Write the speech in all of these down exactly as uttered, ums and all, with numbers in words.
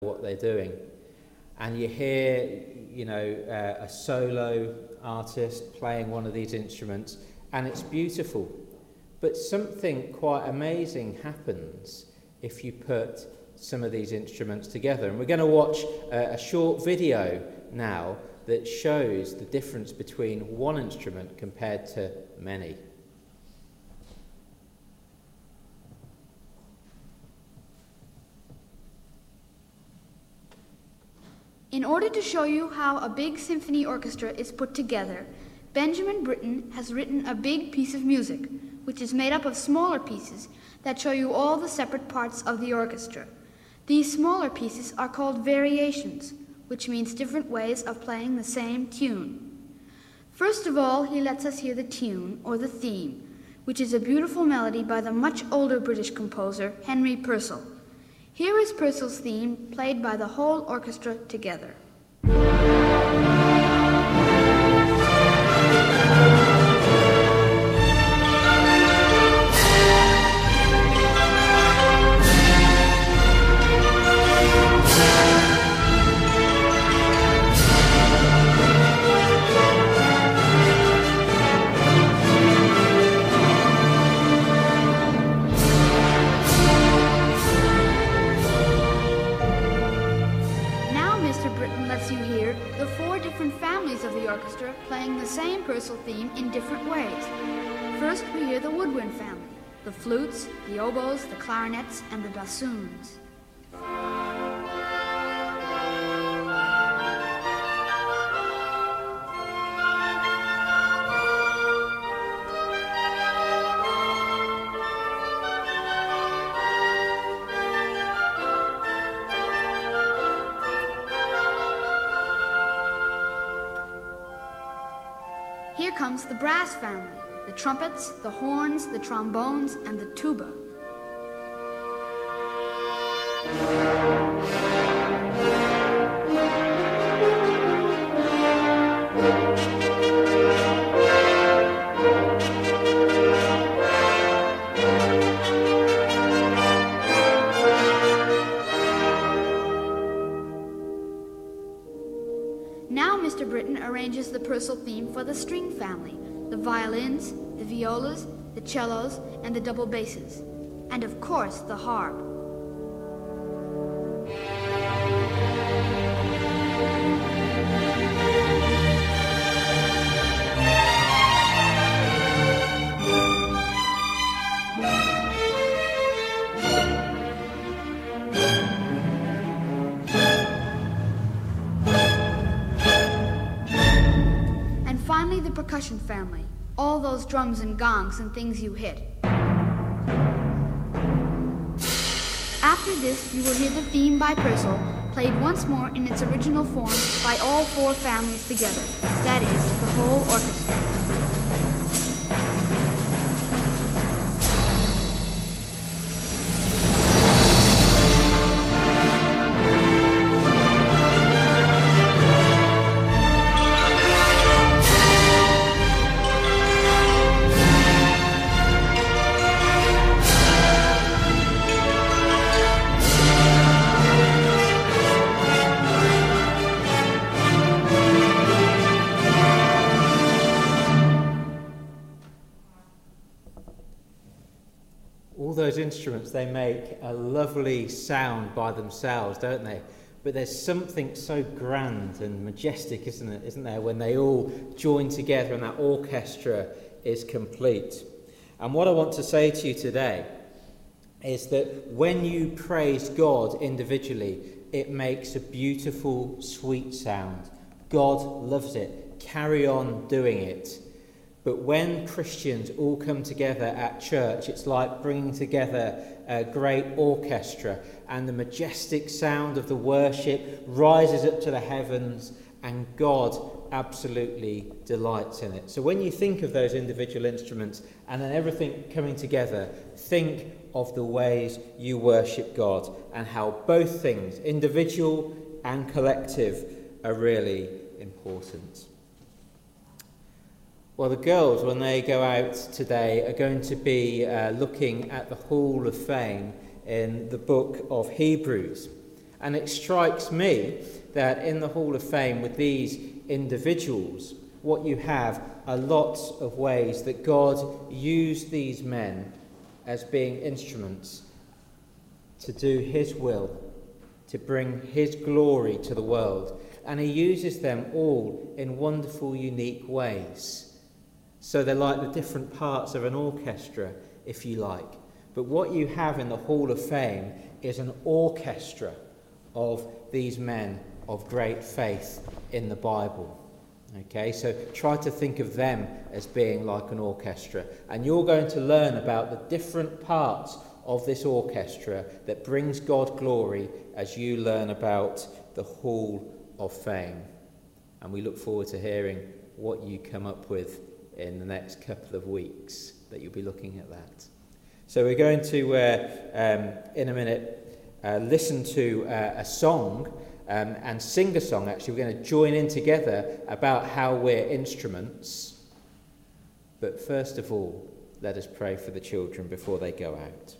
what they're doing. And you hear, you know, uh, a solo artist playing one of these instruments, and it's beautiful. But something quite amazing happens if you put some of these instruments together. And we're going to watch a, a short video now that shows the difference between one instrument compared to many. In order to show you how a big symphony orchestra is put together, Benjamin Britten has written a big piece of music, which is made up of smaller pieces that show you all the separate parts of the orchestra. These smaller pieces are called variations, which means different ways of playing the same tune. First of all, he lets us hear the tune, or the theme, which is a beautiful melody by the much older British composer Henry Purcell. Here is Purcell's theme, played by the whole orchestra together. Orchestra playing the same Purcell theme in different ways. First, we hear the woodwind family, the flutes, the oboes, the clarinets, and the bassoons. Here comes the brass family, the trumpets, the horns, the trombones, and the tuba. Now Mister Britten arranges the Purcell theme for the string family, the violins, the violas, the cellos, and the double basses, and of course the harp. Finally, the percussion family, all those drums and gongs and things you hit. After this, you will hear the theme by Purcell, played once more in its original form by all four families together, that is, the whole orchestra. All those instruments, they make a lovely sound by themselves, don't they? But there's something so grand and majestic, isn't it, isn't there, when they all join together and that orchestra is complete. And what I want to say to you today is that when you praise God individually, it makes a beautiful, sweet sound. God loves it. Carry on doing it. But when Christians all come together at church, it's like bringing together a great orchestra, and the majestic sound of the worship rises up to the heavens, and God absolutely delights in it. So when you think of those individual instruments and then everything coming together, think of the ways you worship God and how both things, individual and collective, are really important. Well, the girls, when they go out today, are going to be uh, looking at the Hall of Fame in the book of Hebrews. And it strikes me that in the Hall of Fame with these individuals, what you have are lots of ways that God used these men as being instruments to do his will, to bring his glory to the world. And he uses them all in wonderful, unique ways. So they're like the different parts of an orchestra, if you like. But what you have in the Hall of Fame is an orchestra of these men of great faith in the Bible. Okay, so try to think of them as being like an orchestra. And you're going to learn about the different parts of this orchestra that brings God glory as you learn about the Hall of Fame. And we look forward to hearing what you come up with in the next couple of weeks that you'll be looking at that. So we're going to, uh, um, in a minute, uh, listen to uh, a song um, and sing a song. Actually, we're going to join in together about how we're instruments. But first of all, let us pray for the children before they go out.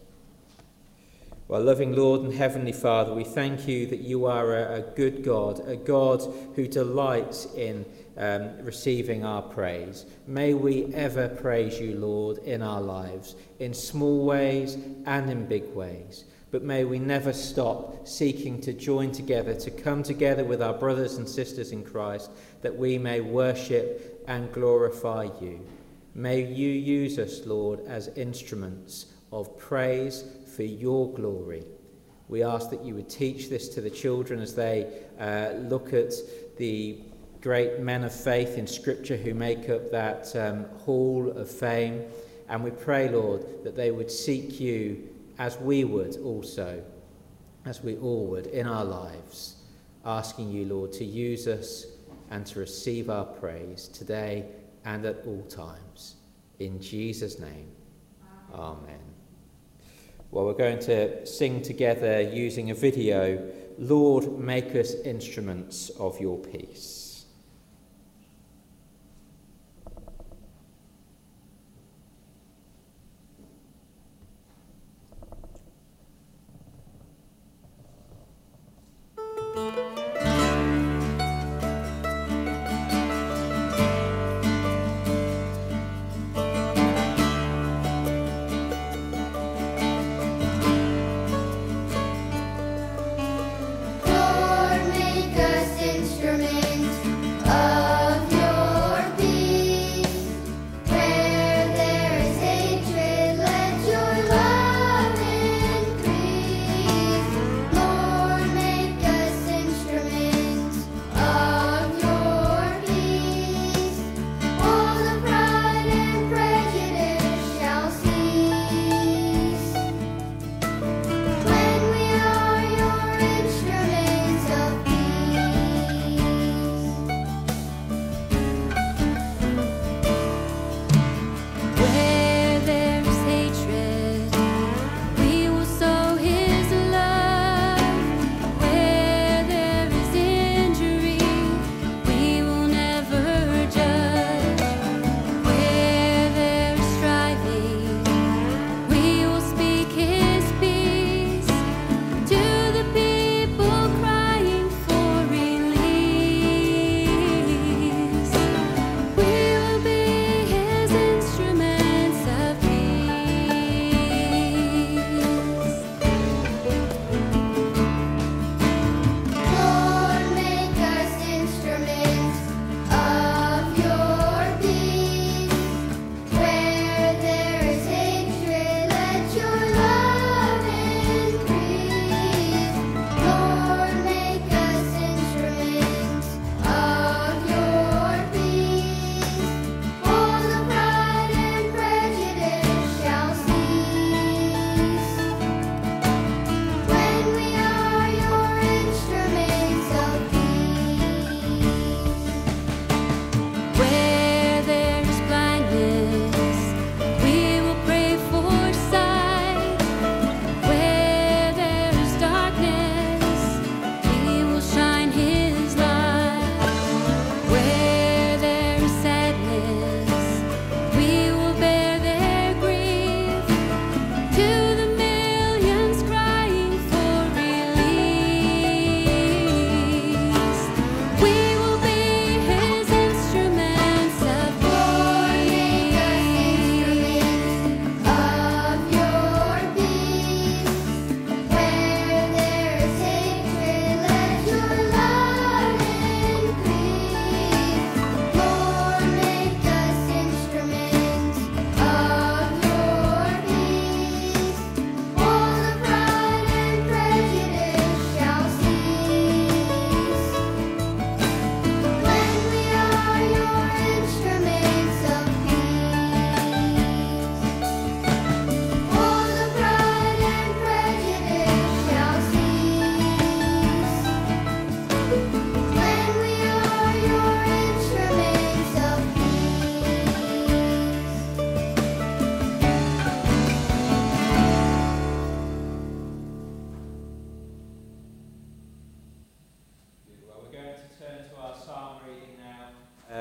Well, loving Lord and Heavenly Father, we thank you that you are a, a good God, a God who delights in um, receiving our praise. May we ever praise you, Lord, in our lives, in small ways and in big ways. But may we never stop seeking to join together, to come together with our brothers and sisters in Christ, that we may worship and glorify you. May you use us, Lord, as instruments of praise for your glory. We ask that you would teach this to the children as they uh, look at the great men of faith in Scripture who make up that um, Hall of Fame. And we pray, Lord, that they would seek you as we would also, as we all would in our lives, asking you, Lord, to use us and to receive our praise today and at all times. In Jesus' name, amen. Well, we're going to sing together using a video, Lord, make us instruments of your peace. Lord, make us instruments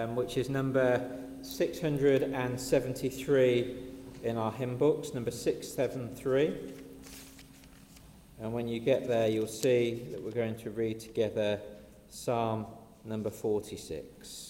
um, which is number six hundred seventy-three in our hymn books, number six seventy-three. And when you get there, you'll see that we're going to read together Psalm number forty-six.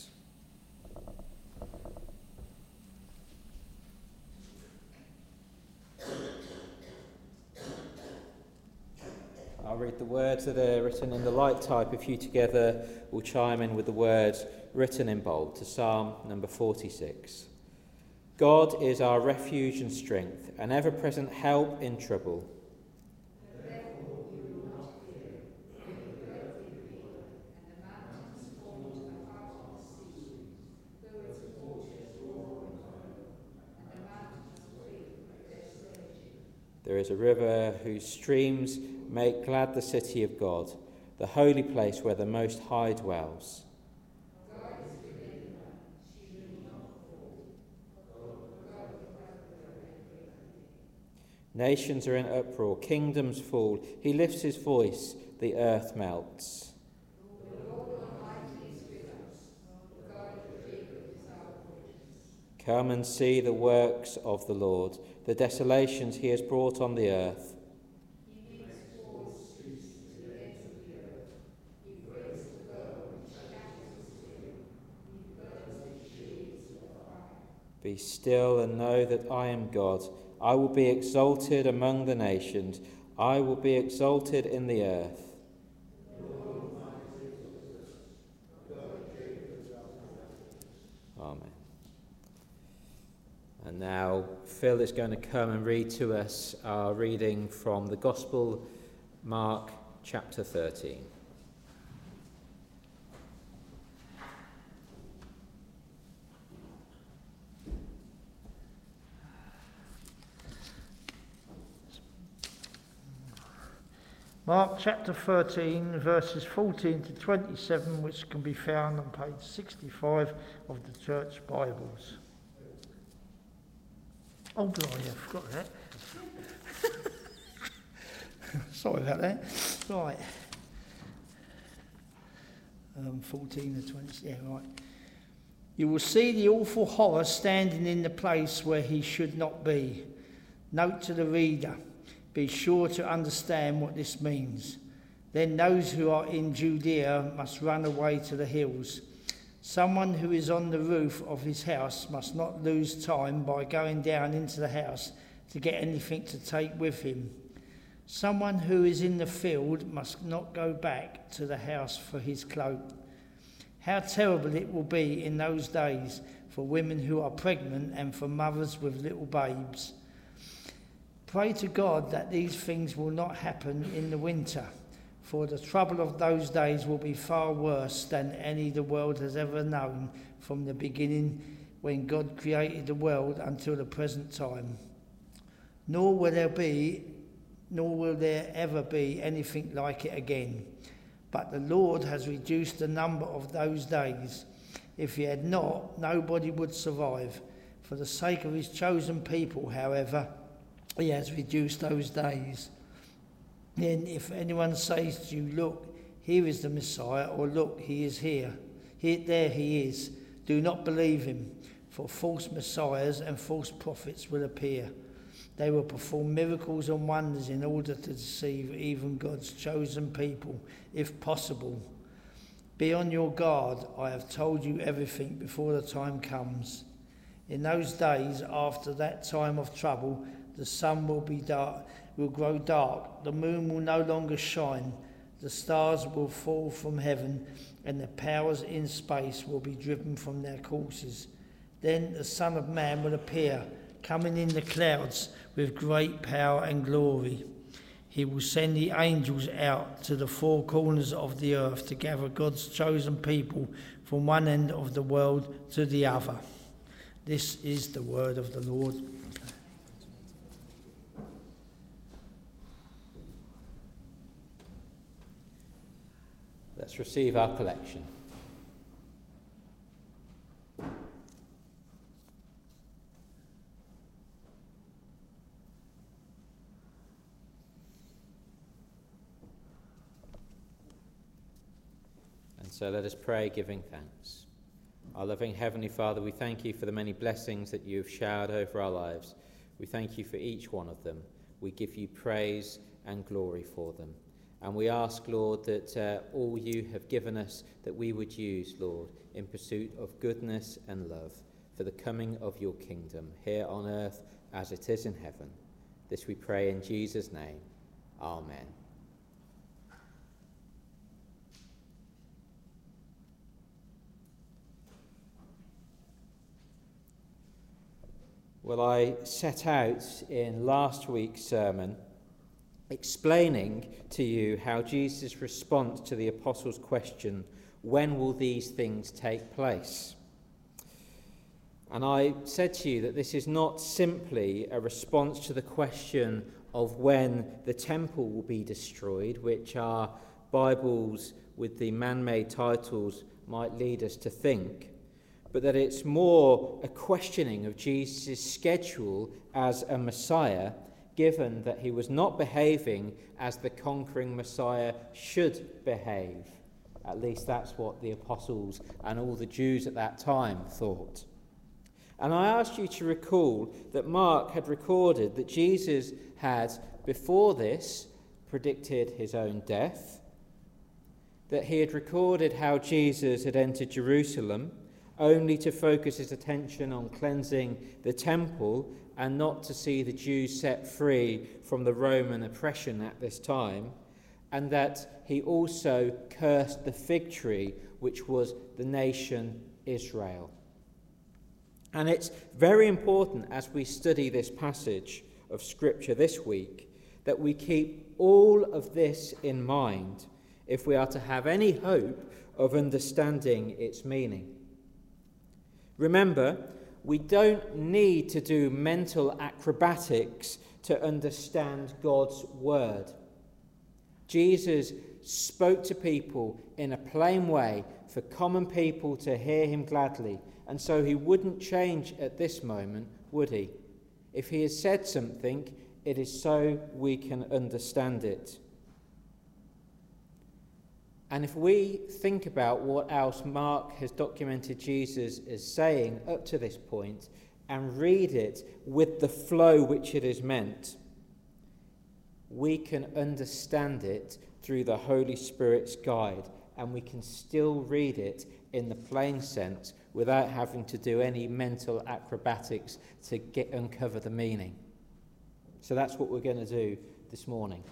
I'll read the words that are written in the light type. If you together will chime in with the words written in bold to Psalm number forty-six. God is our refuge and strength, an ever-present help in trouble. There is a river whose streams make glad the city of God, the holy place where the Most High dwells. Nations are in uproar, kingdoms fall. He lifts his voice, the earth melts. Come and see the works of the Lord, the desolations he has brought on the earth. Be still and know that I am God. I will be exalted among the nations. I will be exalted in the earth. Amen. And now Phil is going to come and read to us our reading from the Gospel, Mark chapter thirteen. Mark chapter thirteen, verses fourteen to twenty-seven, which can be found on page sixty-five of the Church Bibles. Oh, blimey, I forgot that. Sorry about that. Right. Um, fourteen to twenty, yeah, right. You will see the awful horror standing in the place where he should not be. Note to the reader. Be sure to understand what this means. Then those who are in Judea must run away to the hills. Someone who is on the roof of his house must not lose time by going down into the house to get anything to take with him. Someone who is in the field must not go back to the house for his cloak. How terrible it will be in those days for women who are pregnant and for mothers with little babes. Pray to God that these things will not happen in the winter, for the trouble of those days will be far worse than any the world has ever known from the beginning when God created the world until the present time. Nor will there be, nor will there ever be anything like it again. But the Lord has reduced the number of those days. If he had not, nobody would survive. For the sake of his chosen people, however, he has reduced those days. Then if anyone says to you, look, here is the Messiah, or look, he is here, here there he is, do not believe him, for false messiahs and false prophets will appear. They will perform miracles and wonders in order to deceive even God's chosen people, if possible. Be on your guard. I have told you everything before the time comes. In those days, after that time of trouble, the sun will be dark, will grow dark, the moon will no longer shine, the stars will fall from heaven, and the powers in space will be driven from their courses. Then the Son of Man will appear, coming in the clouds with great power and glory. He will send the angels out to the four corners of the earth to gather God's chosen people from one end of the world to the other. This is the word of the Lord. Let's receive our collection. And so let us pray, giving thanks. Our loving Heavenly Father, we thank you for the many blessings that you have showered over our lives. We thank you for each one of them. We give you praise and glory for them. And we ask, Lord, that uh, all you have given us, that we would use, Lord, in pursuit of goodness and love for the coming of your kingdom here on earth as it is in heaven. This we pray in Jesus' name. Amen. Well, I set out in last week's sermon explaining to you how Jesus' response to the apostles' question, when will these things take place? And I said to you that this is not simply a response to the question of when the temple will be destroyed, which our Bibles with the man-made titles might lead us to think, but that it's more a questioning of Jesus' schedule as a Messiah, given that he was not behaving as the conquering Messiah should behave. At least that's what the apostles and all the Jews at that time thought. And I asked you to recall that Mark had recorded that Jesus had, before this, predicted his own death, that he had recorded how Jesus had entered Jerusalem, only to focus his attention on cleansing the temple and not to see the Jews set free from the Roman oppression at this time, and that he also cursed the fig tree, which was the nation Israel. And it's very important as we study this passage of Scripture this week that we keep all of this in mind if we are to have any hope of understanding its meaning. Remember, we don't need to do mental acrobatics to understand God's word. Jesus spoke to people in a plain way for common people to hear him gladly, and so he wouldn't change at this moment, would he? If he has said something, it is so we can understand it. And if we think about what else Mark has documented Jesus as saying up to this point and read it with the flow which it is meant, we can understand it through the Holy Spirit's guide, and we can still read it in the plain sense without having to do any mental acrobatics to get uncover the meaning. So that's what we're going to do this morning.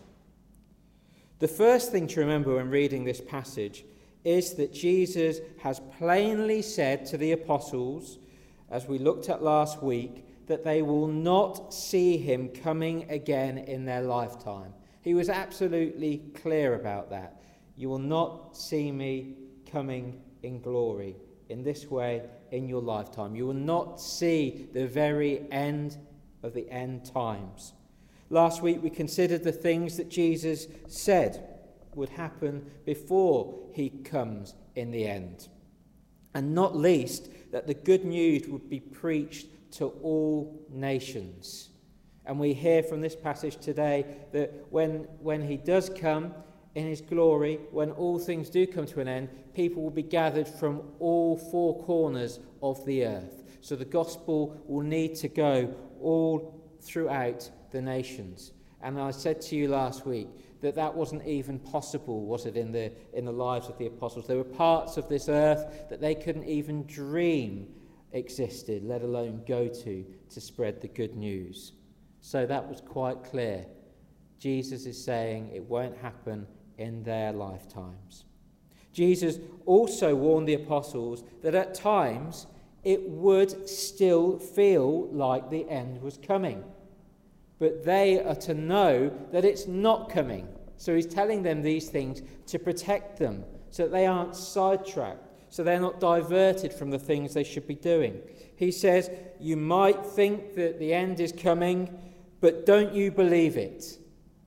The first thing to remember when reading this passage is that Jesus has plainly said to the apostles, as we looked at last week, that they will not see him coming again in their lifetime. He was absolutely clear about that. You will not see me coming in glory in this way in your lifetime. You will not see the very end of the end times. Last week we considered the things that Jesus said would happen before he comes in the end. And not least, that the good news would be preached to all nations. And we hear from this passage today that when, when he does come in his glory, when all things do come to an end, people will be gathered from all four corners of the earth. So the gospel will need to go all throughout the nations. And I said to you last week that that wasn't even possible, was it, in the in the lives of the apostles? There were parts of this earth that they couldn't even dream existed, let alone go to to spread the good news. So that was quite clear. Jesus is saying it won't happen in their lifetimes. Jesus also warned the apostles that at times it would still feel like the end was coming. But they are to know that it's not coming. So he's telling them these things to protect them, so that they aren't sidetracked, so they're not diverted from the things they should be doing. He says, you might think that the end is coming, but don't you believe it.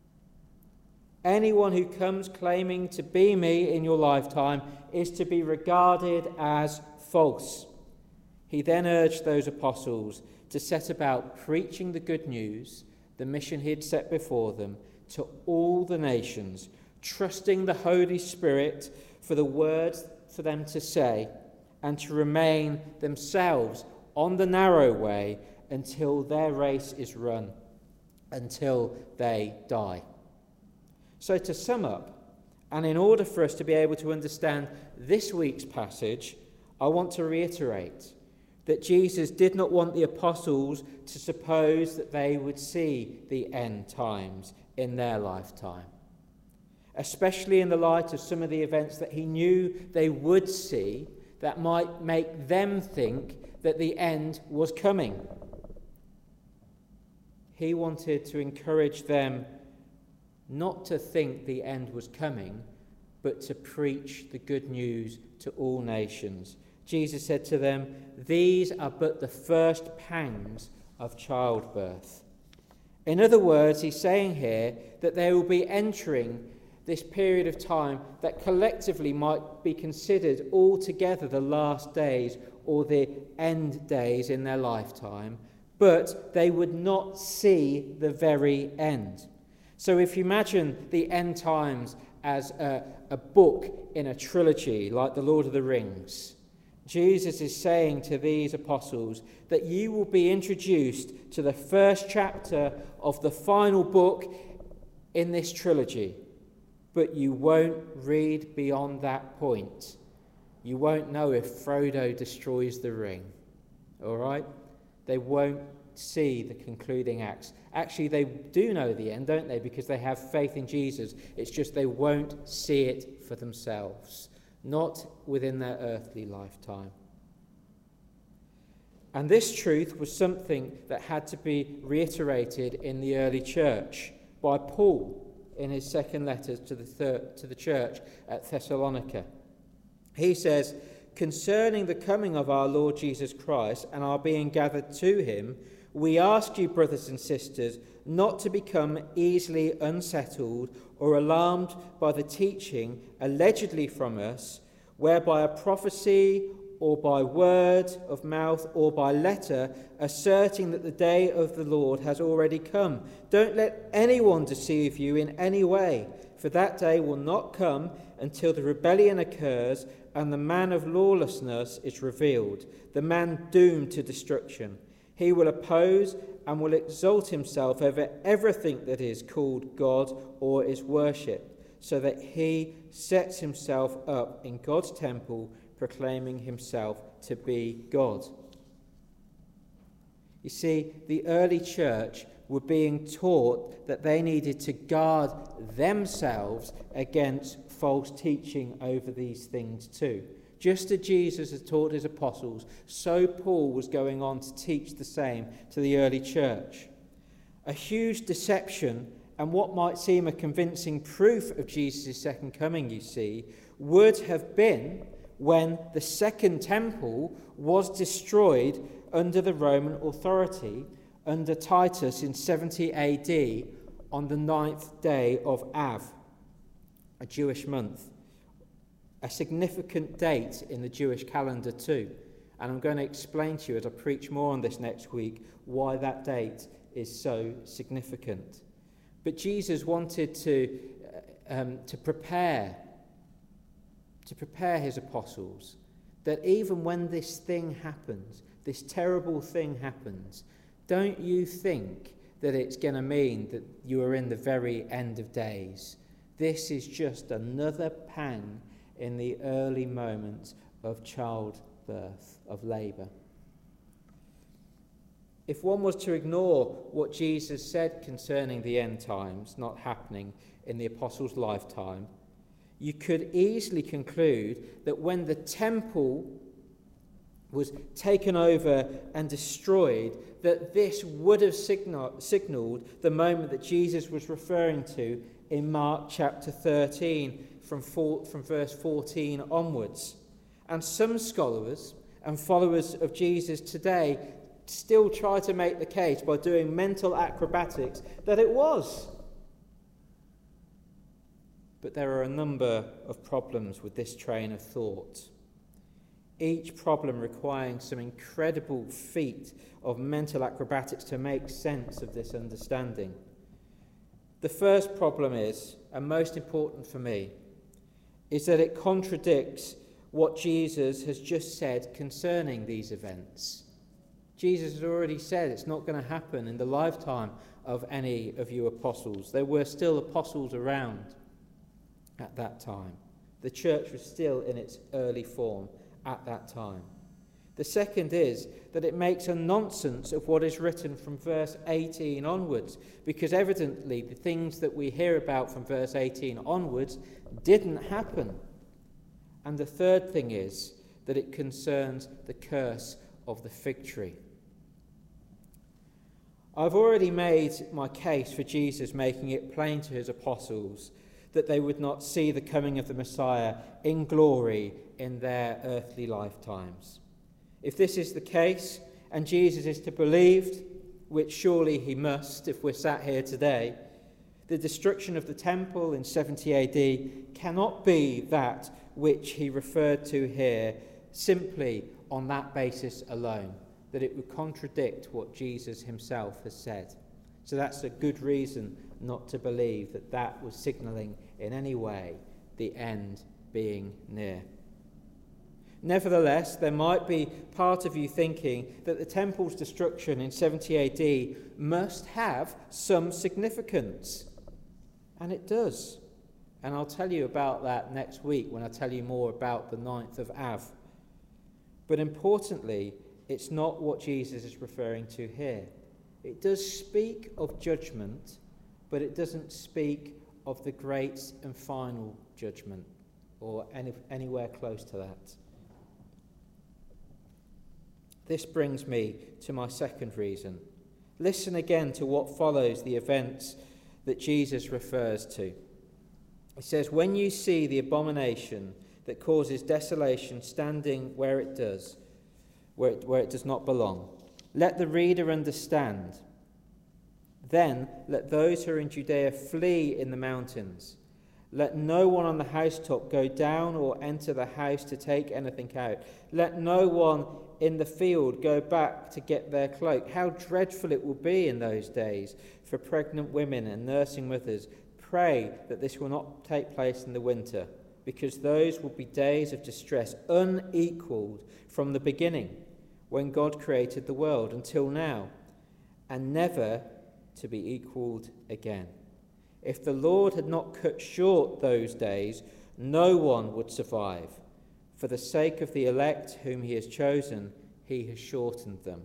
Anyone who comes claiming to be me in your lifetime is to be regarded as false. He then urged those apostles to set about preaching the good news, the mission he had set before them, to all the nations, trusting the Holy Spirit for the words for them to say, and to remain themselves on the narrow way until their race is run, until they die. So to sum up, and in order for us to be able to understand this week's passage, I want to reiterate that Jesus did not want the apostles to suppose that they would see the end times in their lifetime, especially in the light of some of the events that he knew they would see that might make them think that the end was coming. He wanted to encourage them not to think the end was coming, but to preach the good news to all nations. Jesus said to them, "These are but the first pangs of childbirth." In other words, he's saying here that they will be entering this period of time that collectively might be considered altogether the last days or the end days in their lifetime, but they would not see the very end. So if you imagine the end times as a, a book in a trilogy like The Lord of the Rings, Jesus is saying to these apostles that you will be introduced to the first chapter of the final book in this trilogy, but you won't read beyond that point. You won't know if Frodo destroys the ring. All right? They won't see the concluding acts. Actually, they do know the end, don't they? Because they have faith in Jesus. It's just they won't see it for themselves, not within their earthly lifetime. And this truth was something that had to be reiterated in the early church by Paul in his second letter to the, third, to the church at Thessalonica. He says, "Concerning the coming of our Lord Jesus Christ and our being gathered to him, we ask you, brothers and sisters, not to become easily unsettled or alarmed by the teaching allegedly from us, whereby a prophecy or by word of mouth or by letter asserting that the day of the Lord has already come. Don't let anyone deceive you in any way, for that day will not come until the rebellion occurs and the man of lawlessness is revealed, the man doomed to destruction. He will oppose and will exalt himself over everything that is called God or is worshipped, so that he sets himself up in God's temple, proclaiming himself to be God." You see, the early church were being taught that they needed to guard themselves against false teaching over these things too. Just as Jesus had taught his apostles, so Paul was going on to teach the same to the early church. A huge deception, and what might seem a convincing proof of Jesus' second coming, you see, would have been when the second temple was destroyed under the Roman authority under Titus in seventy A D on the ninth day of Av, a Jewish month. A significant date in the Jewish calendar too. And I'm going to explain to you as I preach more on this next week why that date is so significant. But Jesus wanted to, um, to prepare, to prepare his apostles that even when this thing happens, this terrible thing happens, don't you think that it's going to mean that you are in the very end of days. This is just another pang in the early moments of childbirth, of labour. If one was to ignore what Jesus said concerning the end times not happening in the apostles' lifetime, you could easily conclude that when the temple was taken over and destroyed, that this would have signal, signalled the moment that Jesus was referring to in Mark chapter thirteen, from, four, from verse fourteen onwards. And some scholars and followers of Jesus today still try to make the case by doing mental acrobatics that it was. But there are a number of problems with this train of thought, each problem requiring some incredible feat of mental acrobatics to make sense of this understanding. The first problem is, and most important for me, is that it contradicts what Jesus has just said concerning these events. Jesus had already said it's not going to happen in the lifetime of any of you apostles. There were still apostles around at that time. The church was still in its early form at that time. The second is that it makes a nonsense of what is written from verse eighteen onwards, because evidently the things that we hear about from verse eighteen onwards didn't happen. And the third thing is that it concerns the curse of the fig tree. I've already made my case for Jesus making it plain to his apostles that they would not see the coming of the Messiah in glory in their earthly lifetimes. If this is the case, and Jesus is to be believed, which surely he must if we're sat here today, the destruction of the temple in seventy A D cannot be that which he referred to here simply on that basis alone, that it would contradict what Jesus himself has said. So that's a good reason not to believe that that was signalling in any way the end being near. Nevertheless, there might be part of you thinking that the temple's destruction in seventy A D must have some significance. And it does. And I'll tell you about that next week when I tell you more about the ninth of Av. But importantly, it's not what Jesus is referring to here. It does speak of judgment, but it doesn't speak of the great and final judgment, or any, anywhere close to that. This brings me to my second reason. Listen again to what follows the events that Jesus refers to. It says, when you see the abomination that causes desolation standing where it does, where it, where it does not belong, let the reader understand. Then let those who are in Judea flee in the mountains. Let no one on the housetop go down or enter the house to take anything out. Let no one in the field go back to get their cloak. How dreadful it will be in those days for pregnant women and nursing mothers. Pray that this will not take place in the winter, because those will be days of distress unequaled from the beginning, when God created the world, until now, and never to be equaled again. If the Lord had not cut short those days, no one would survive. For the sake of the elect whom he has chosen, he has shortened them.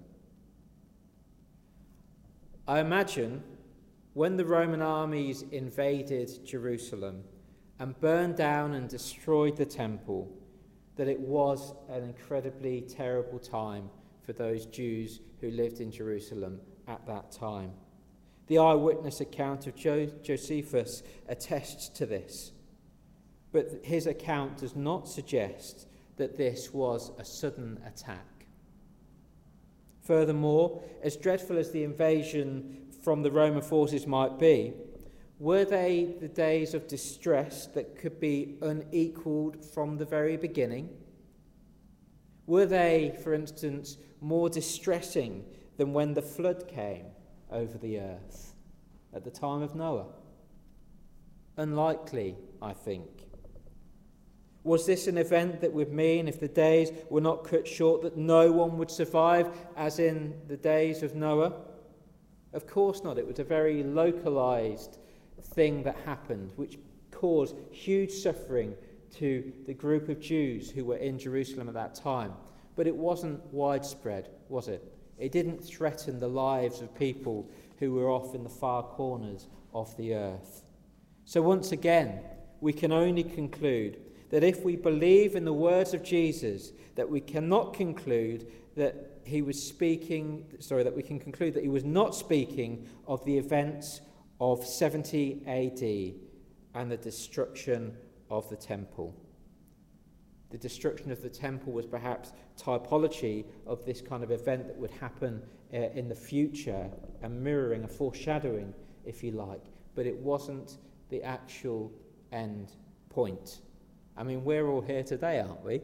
I imagine when the Roman armies invaded Jerusalem and burned down and destroyed the temple, that it was an incredibly terrible time for those Jews who lived in Jerusalem at that time. The eyewitness account of jo- Josephus attests to this, but his account does not suggest that this was a sudden attack. Furthermore, as dreadful as the invasion from the Roman forces might be, were they the days of distress that could be unequaled from the very beginning? Were they, for instance, more distressing than when the flood came over the earth at the time of Noah? Unlikely, I think. Was this an event that would mean, if the days were not cut short, that no one would survive, as in the days of Noah? Of course not. It was a very localized thing that happened, which caused huge suffering to the group of Jews who were in Jerusalem at that time. But it wasn't widespread, was it? It didn't threaten the lives of people who were off in the far corners of the earth. So once again, we can only conclude that if we believe in the words of Jesus, that we cannot conclude that he was speaking, sorry, that we can conclude that he was not speaking of the events of seventy A D and the destruction of the temple. The destruction of the temple was perhaps typology of this kind of event that would happen uh, in the future, a mirroring, a foreshadowing, if you like, but it wasn't the actual end point. I mean, we're all here today, aren't we?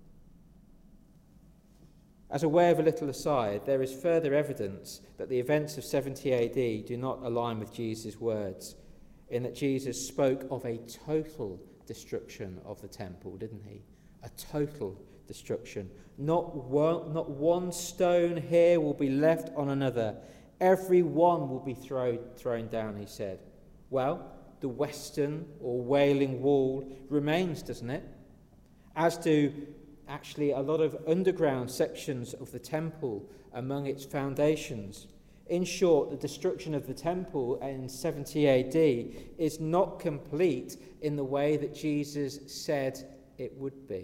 As a way of a little aside, there is further evidence that the events of seventy A D do not align with Jesus' words, in that Jesus spoke of a total destruction of the temple, didn't he? a total destruction. Not one, not one stone here will be left on another. Every one will be thrown, thrown down, he said. Well, the western or Wailing Wall remains, doesn't it? As do actually a lot of underground sections of the temple among its foundations. In short, the destruction of the temple in seventy A D is not complete in the way that Jesus said it would be.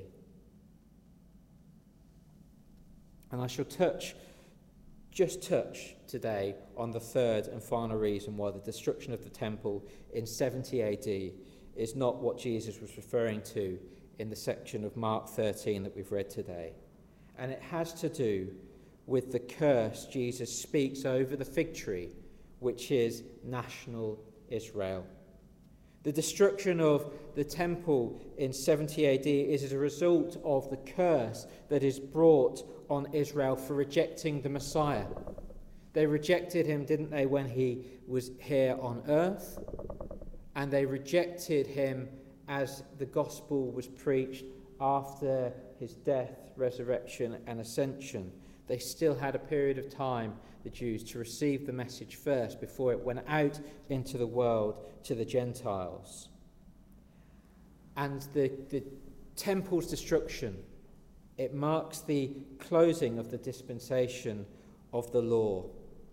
And I shall touch, just touch today on the third and final reason why the destruction of the temple in seventy A D is not what Jesus was referring to in the section of Mark thirteen that we've read today. And it has to do with the curse Jesus speaks over the fig tree, which is national Israel. The destruction of the temple in seventy A D is as a result of the curse that is brought on Israel for rejecting the Messiah. They rejected him, didn't they, when he was here on earth? And they rejected him as the gospel was preached after his death, resurrection, and ascension. They still had a period of time, the Jews, to receive the message first before it went out into the world to the Gentiles. And the, the temple's destruction, it marks the closing of the dispensation of the law,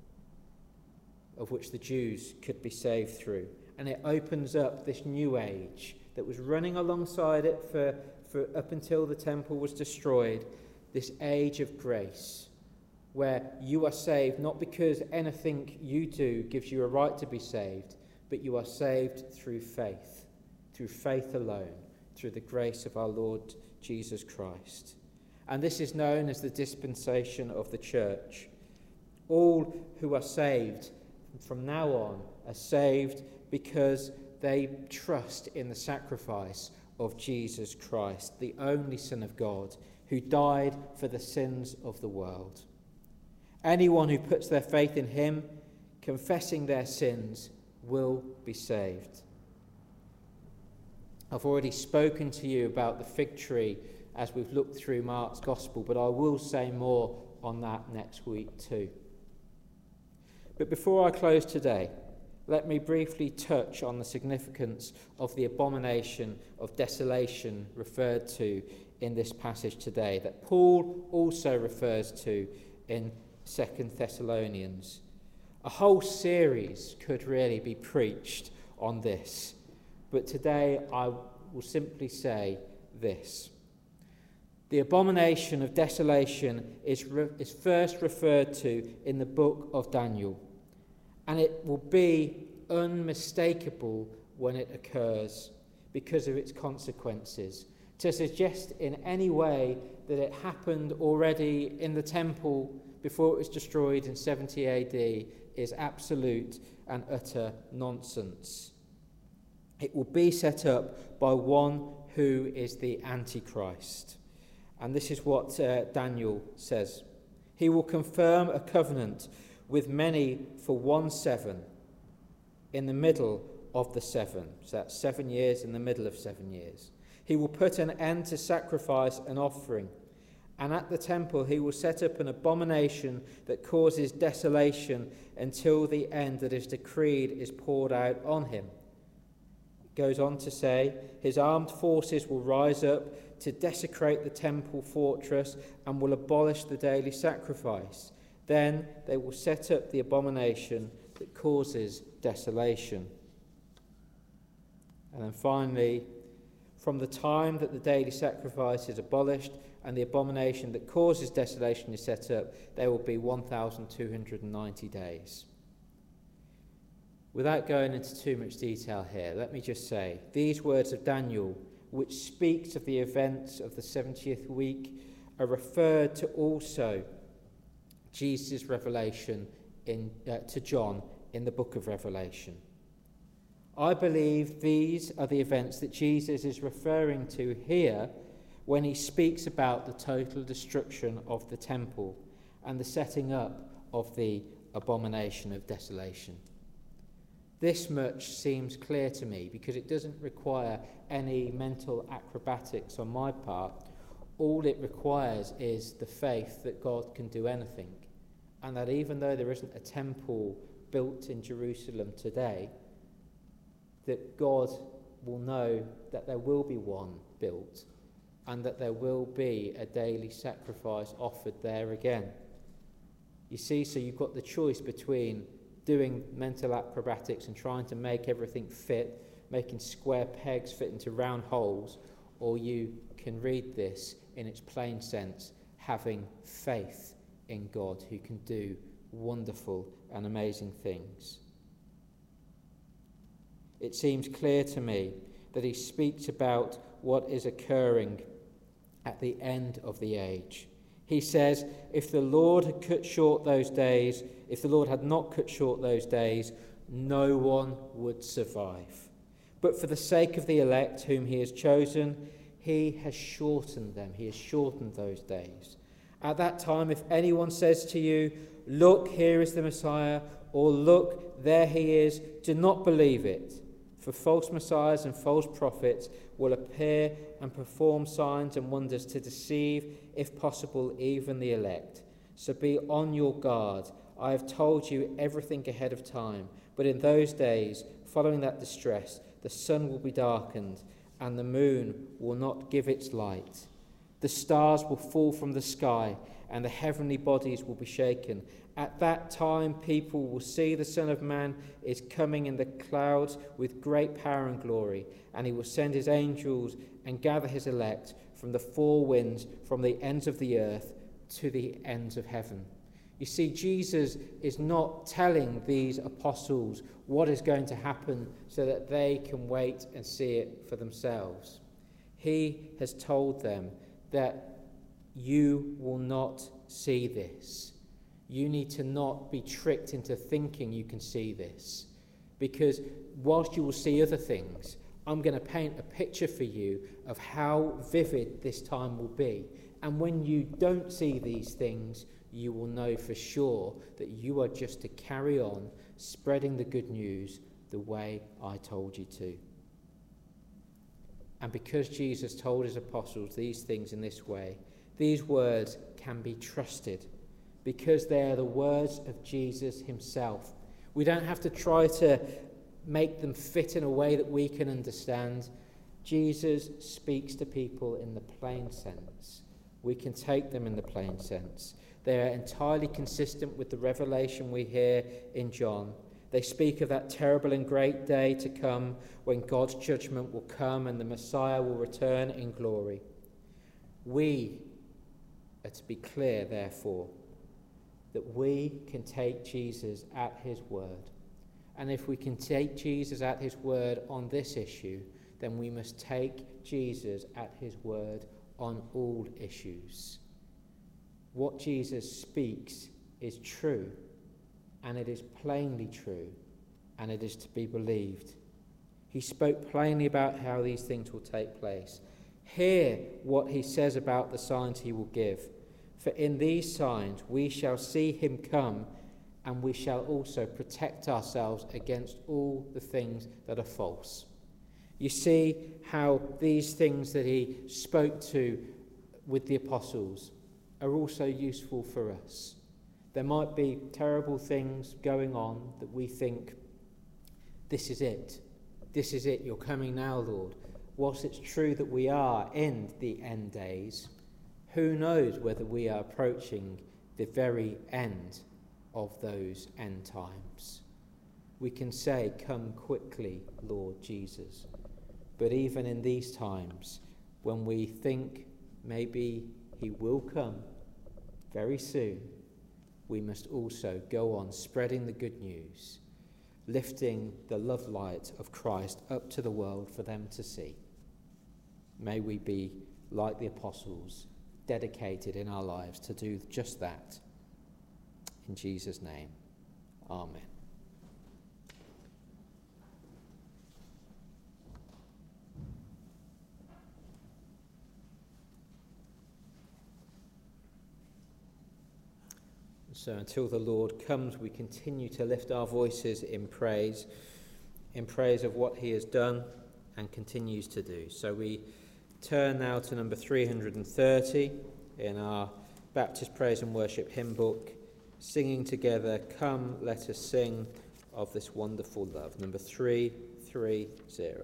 of which the Jews could be saved through. And it opens up this new age that was running alongside it for, for up until the temple was destroyed, this age of grace, where you are saved not because anything you do gives you a right to be saved, but you are saved through faith, through faith alone, through the grace of our Lord Jesus Christ. And this is known as the dispensation of the church. All who are saved from now on are saved because they trust in the sacrifice of Jesus Christ, the only Son of God, who died for the sins of the world. Anyone who puts their faith in him, confessing their sins, will be saved. I've already spoken to you about the fig tree as we've looked through Mark's Gospel, but I will say more on that next week too. But before I close today, let me briefly touch on the significance of the abomination of desolation referred to in this passage today, that Paul also refers to in Second Thessalonians. A whole series could really be preached on this, but today I will simply say this. The abomination of desolation is, re- is first referred to in the book of Daniel, and it will be unmistakable when it occurs because of its consequences. To suggest in any way that it happened already in the temple before it was destroyed in seventy A D is absolute and utter nonsense. It will be set up by one who is the Antichrist. And this is what uh, Daniel says. He will confirm a covenant with many for one seven in the middle of the seven. So that's seven years in the middle of seven years. He will put an end to sacrifice and offering. And at the temple he will set up an abomination that causes desolation until the end that is decreed is poured out on him. It goes on to say, his armed forces will rise up to desecrate the temple fortress and will abolish the daily sacrifice. Then they will set up the abomination that causes desolation. And then finally, from the time that the daily sacrifice is abolished and the abomination that causes desolation is set up, there will be one thousand two hundred ninety days. Without going into too much detail here, let me just say, these words of Daniel, which speaks of the events of the seventieth week, are referred to also Jesus' revelation in, uh, to John in the book of Revelation. I believe these are the events that Jesus is referring to here when he speaks about the total destruction of the temple and the setting up of the abomination of desolation. This much seems clear to me because it doesn't require any mental acrobatics on my part All it requires is the faith that God can do anything, and that even though there isn't a temple built in Jerusalem today, that God will know that there will be one built, and that there will be a daily sacrifice offered there again. You see, so you've got the choice between doing mental acrobatics and trying to make everything fit, making square pegs fit into round holes, or you can read this in its plain sense, having faith in God who can do wonderful and amazing things. It seems clear to me that he speaks about what is occurring at the end of the age. He says, if the Lord had cut short those days, if the Lord had not cut short those days, no one would survive. But for the sake of the elect whom he has chosen, he has shortened them. He has shortened those days. At that time, if anyone says to you, look, here is the Messiah, or look, there he is, do not believe it. For false messiahs and false prophets will appear and perform signs and wonders to deceive, if possible, even the elect. So be on your guard. I have told you everything ahead of time. But in those days, following that distress, the sun will be darkened, and the moon will not give its light. The stars will fall from the sky, and the heavenly bodies will be shaken. At that time, people will see the Son of Man is coming in the clouds with great power and glory, and he will send his angels and gather his elect from the four winds, from the ends of the earth to the ends of heaven. You see, Jesus is not telling these apostles what is going to happen so that they can wait and see it for themselves. He has told them that you will not see this. You need to not be tricked into thinking you can see this. Because whilst you will see other things, I'm going to paint a picture for you of how vivid this time will be. And when you don't see these things, you will know for sure that you are just to carry on spreading the good news the way I told you to. And because Jesus told his apostles these things in this way, these words can be trusted because they are the words of Jesus himself. We don't have to try to make them fit in a way that we can understand. Jesus speaks to people in the plain sense. We can take them in the plain sense. They are entirely consistent with the revelation we hear in John. They speak of that terrible and great day to come when God's judgment will come and the Messiah will return in glory. We are to be clear, therefore, that we can take Jesus at his word. And if we can take Jesus at his word on this issue, then we must take Jesus at his word on all issues. What Jesus speaks is true, and it is plainly true, and it is to be believed. He spoke plainly about how these things will take place. Hear what he says about the signs he will give. For in these signs we shall see him come, and we shall also protect ourselves against all the things that are false. You see how these things that he spoke to with the apostles are also useful for us. There might be terrible things going on that we think, this is it. This is it. You're coming now, Lord. Whilst it's true that we are in the end days, who knows whether we are approaching the very end of those end times. We can say, come quickly, Lord Jesus. But even in these times, when we think maybe he will come very soon, we must also go on spreading the good news, lifting the love light of Christ up to the world for them to see. May we be like the apostles, dedicated in our lives to do just that. In Jesus' name, amen. So until the Lord comes, we continue to lift our voices in praise, in praise of what he has done and continues to do. So we turn now to number three hundred thirty in our Baptist Praise and Worship hymn book, singing together, Come, Let Us Sing of This Wonderful Love, number three three zero.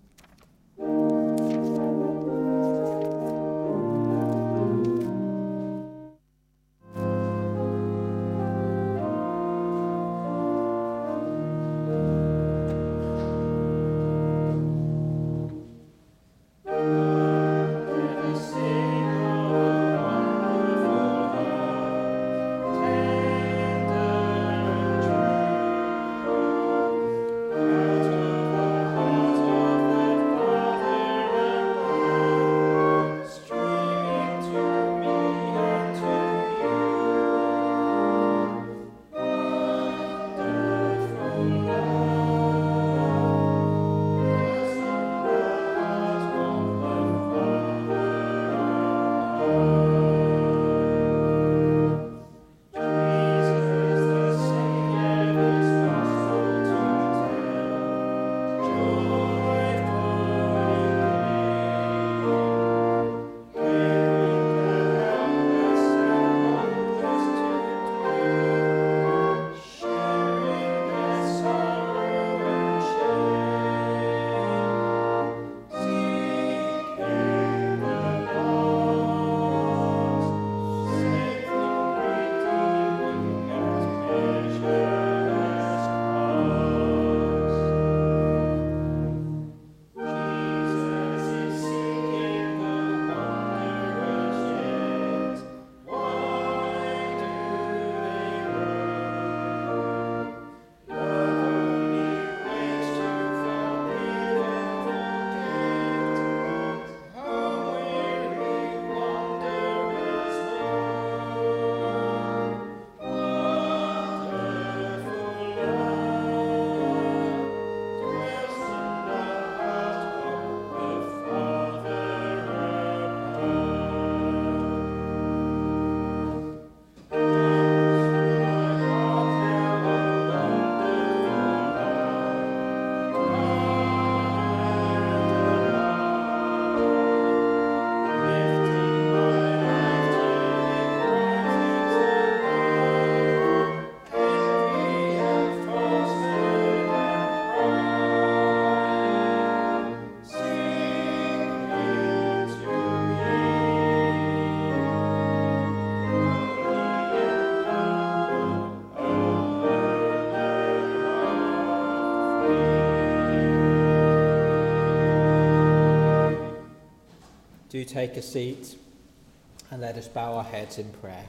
Do take a seat and let us bow our heads in prayer.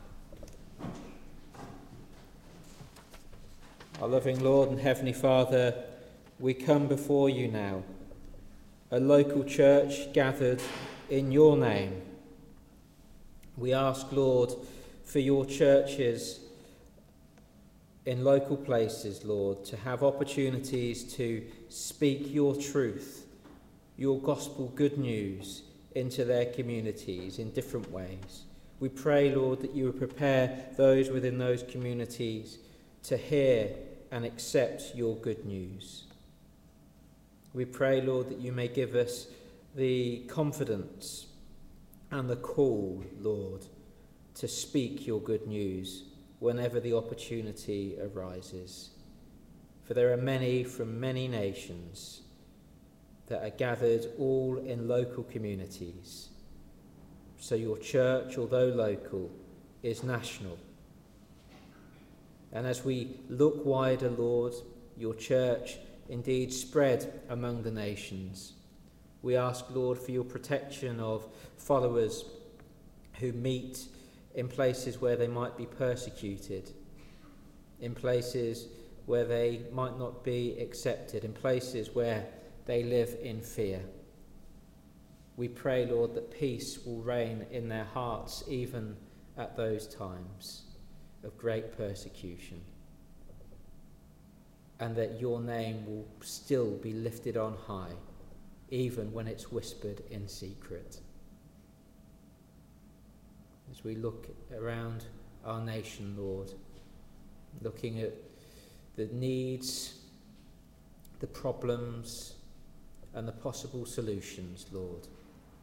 Our loving Lord and Heavenly Father, we come before you now, a local church gathered in your name. We ask, Lord, for your churches in local places, Lord, to have opportunities to speak your truth, your gospel good news into their communities in different ways. We pray, Lord, that you would prepare those within those communities to hear and accept your good news. We pray, Lord, that you may give us the confidence and the call, Lord, to speak your good news whenever the opportunity arises. For there are many from many nations that are gathered all in local communities. So your church, although local, is national. And as we look wider, Lord, your church indeed spread among the nations. We ask, Lord, for your protection of followers who meet in places where they might be persecuted, in places where they might not be accepted, in places where they live in fear. We pray, Lord, that peace will reign in their hearts even at those times of great persecution, and that your name will still be lifted on high, even when it's whispered in secret. As we look around our nation, Lord, looking at the needs, the problems, and the possible solutions, Lord,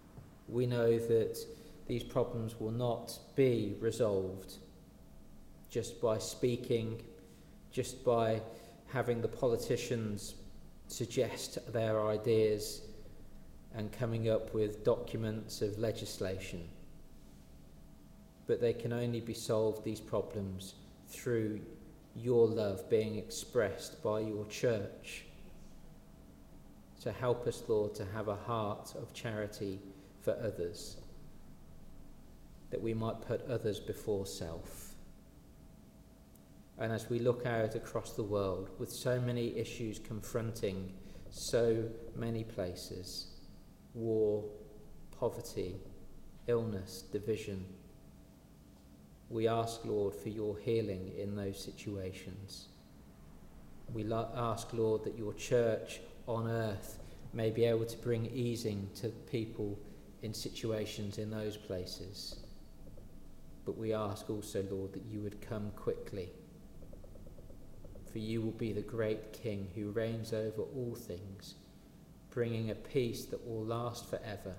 We know that these problems will not be resolved just by speaking, just by having the politicians suggest their ideas and coming up with documents of legislation. But they can only be solved, these problems, through your love being expressed by your church. So help us, Lord, to have a heart of charity for others, that we might put others before self. And as we look out across the world with so many issues confronting so many places, war, poverty, illness, division, we ask, Lord, for your healing in those situations. We lo- ask, Lord, that your church on earth may be able to bring easing to people in situations in those places. But we ask also, Lord, that you would come quickly. For you will be the great King who reigns over all things, bringing a peace that will last forever.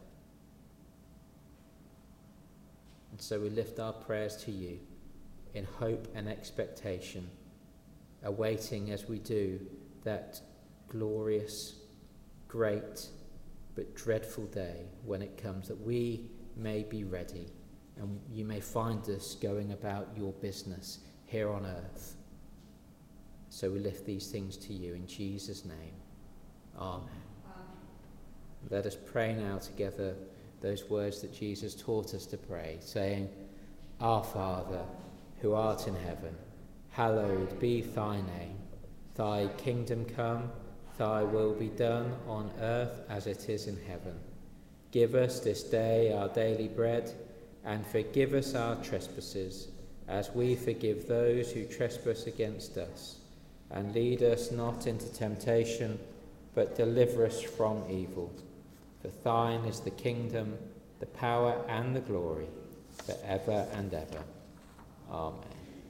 And so we lift our prayers to you in hope and expectation, awaiting as we do that glorious, great, but dreadful day when it comes, that we may be ready and you may find us going about your business here on earth. So we lift these things to you in Jesus' name. Amen. Amen. Let us pray now together those words that Jesus taught us to pray, saying, Our Father, who art in heaven, hallowed be thy name. Thy kingdom come, thy will be done on earth as it is in heaven. Give us this day our daily bread, and forgive us our trespasses, as we forgive those who trespass against us. And lead us not into temptation, but deliver us from evil. For thine is the kingdom, the power, and the glory, for ever and ever. Amen.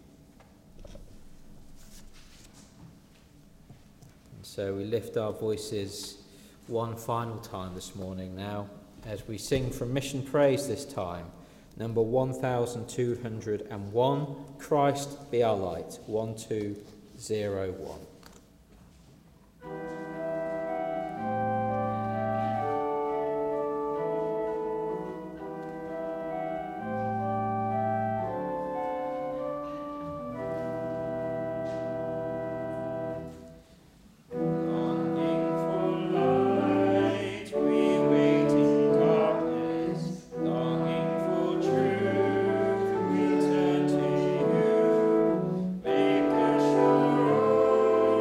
And so we lift our voices one final time this morning now, as we sing from Mission Praise this time, number one thousand two hundred one, Christ be our light, one two zero one. Make us sure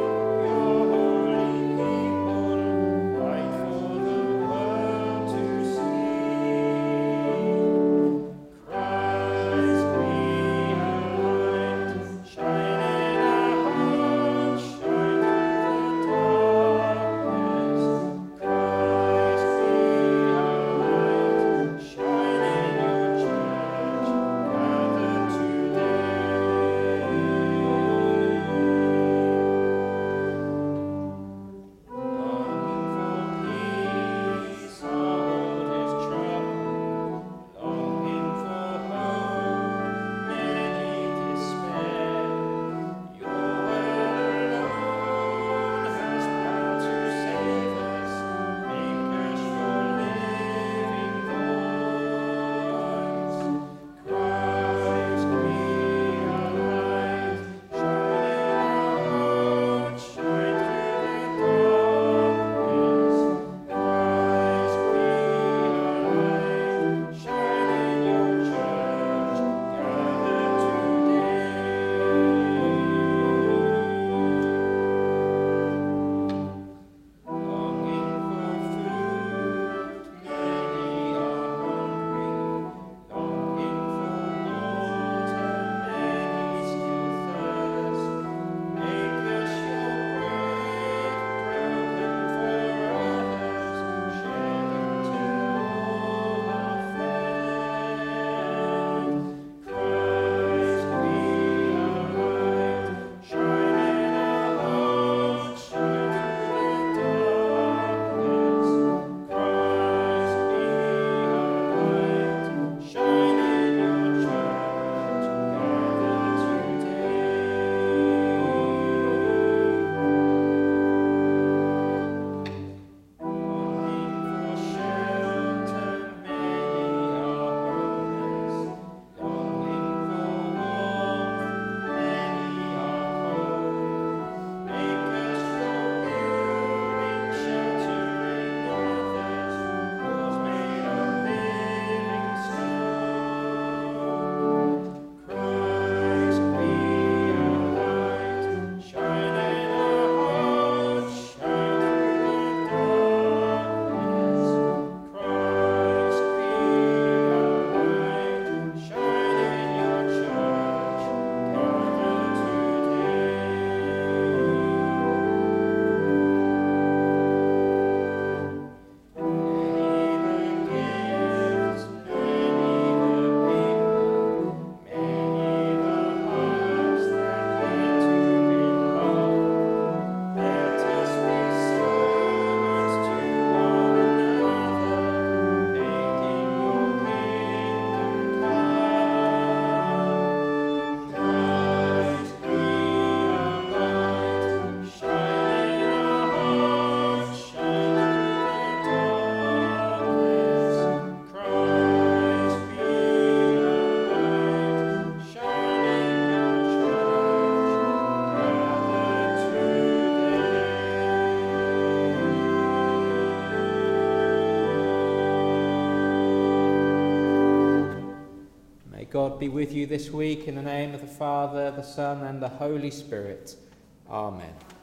God be with you this week in the name of the Father, the Son, and the Holy Spirit. Amen.